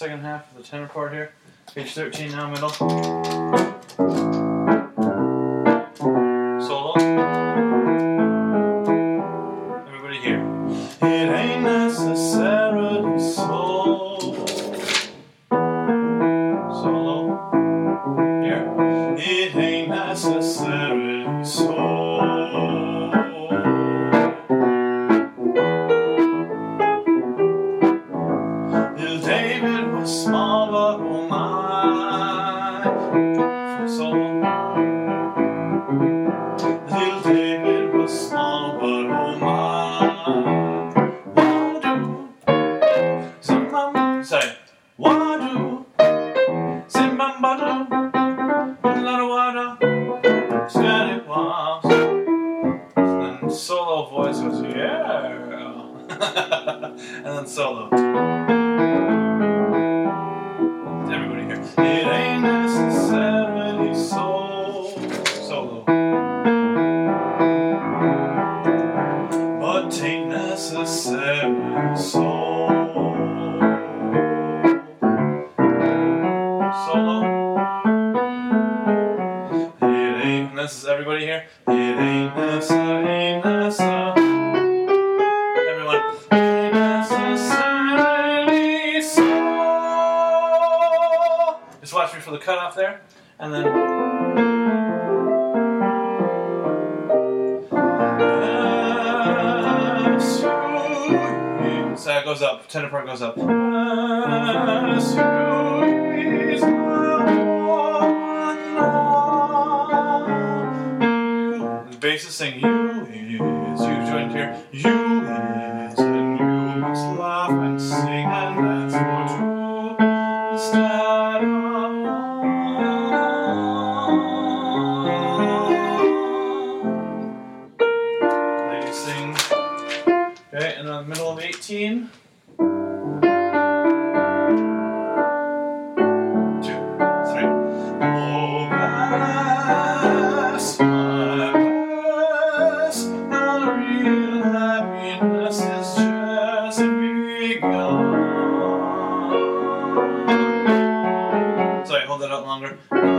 second half of the tenor part here. Page 13 now, middle. Solo. Everybody here. It ain't necessarily so. Solo. Here. It ain't necessarily so. David was small, but oh my. Solo. Little David was small, but oh my. Wadu, zimbam, say, wadu, zimbam badu, lada wada, scatty wops. And then solo voice goes, yeah. And then solo. Everybody here. It ain't necessarily so. Solo. But ain't necessarily so. Solo. It ain't necessarily. Everybody here. It ain't necessarily. Everyone. Ain't necessarily so. Just watch me for the cutoff there, and then. So it goes up, tenor part goes up. The bass is saying you is, you joined here, you is, and you must laugh and sing and dance for two instead of one. Ladies sing. Okay, and then the middle of 18. 2, 3. Oh, bless my bless, the real happiness is just begun. Sorry, hold that out longer.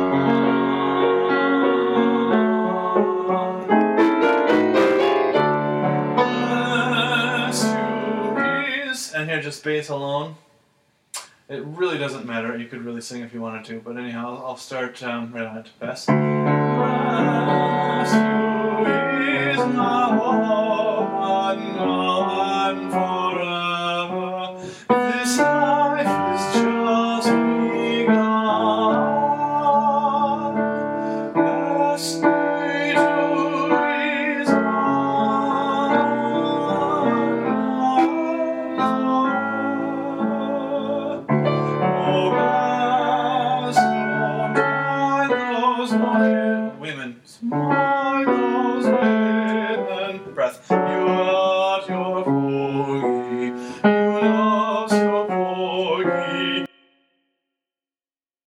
And here, just bass alone. It really doesn't matter. You could really sing if you wanted to, but anyhow, I'll start right on it. Best. Bless you is my hope, now and forever. This life is just begun. Best day to is women, smile those women, breath.